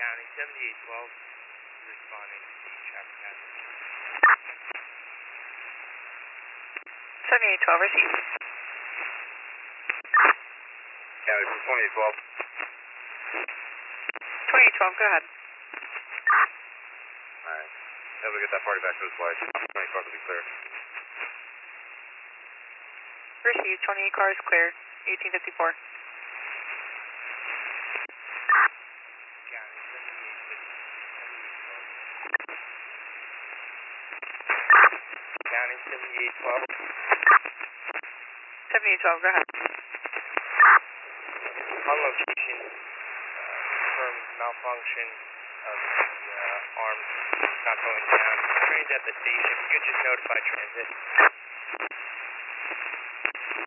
County 7812, responding to the traffic hazard. 7812, received. County 2812. 2812, go ahead. Alright. Able to get that party back to its light. 24 will be clear. Received, 28 cars clear, 1854. County 7812. County 7812. 7812, go ahead. On location, confirmed malfunction of the arms not going down. Trains at the station. You could just notify transit.